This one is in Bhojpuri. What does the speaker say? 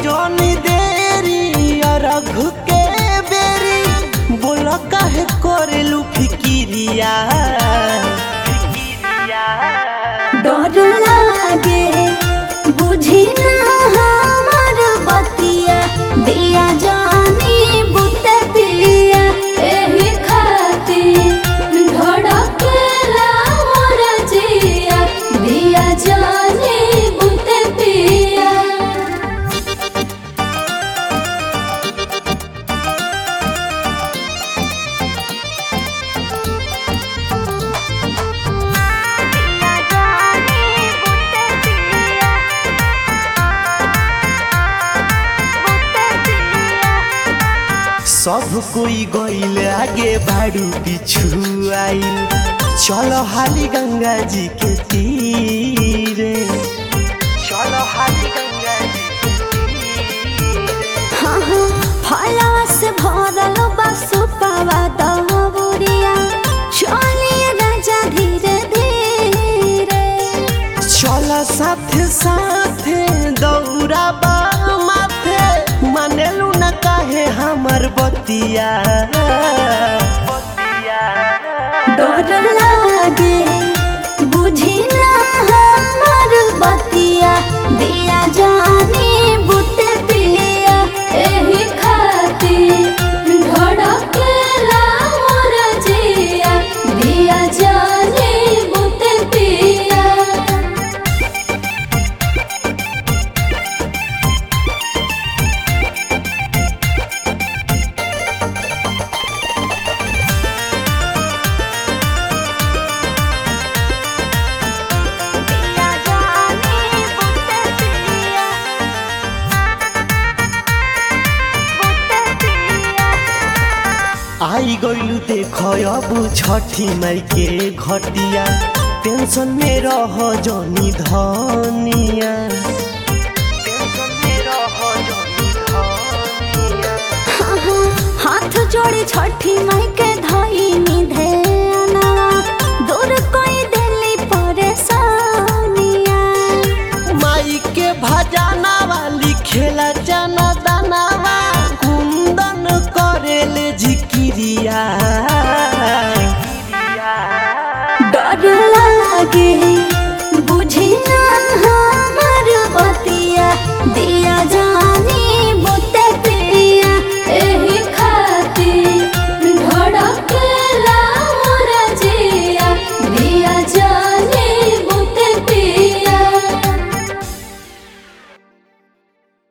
जौनी देरी रघु के बेरी बोल काहे करेलू फिकिरिया डर लागे बुझी ना हमार बतिया दिया जानी बुते पिया एही खातिर धड़केला मोर जिया दिया जानी बुते पिया। सब कोई गईल आगे बाड़ू पिछु आइल चलो हाली गंगा जी के तीरे चलो हाली गंगा जी के तीरे। फलवा से भरल बसु पावा दबुरिया चलिए राजा धीरे धीरे चलो साथे साथे दौड़ा बा माथे मानेलू न काहे हमर बतिया डर लागे बुझी ना हमार बतिया दिया जानी बुते पिया एही खातिर धड़केला मोर जिया दिया जानी बुते पिया। आई गईलू देखो अब छठी माई के घटिया टेंशन में रह जनी धनिया टेंशन में रह जनी धनिया। हाथ जोड़े छठी माई के धइनी धेना दूर कोई दिली परेशानिया माई के भजाना वाली खेला जाना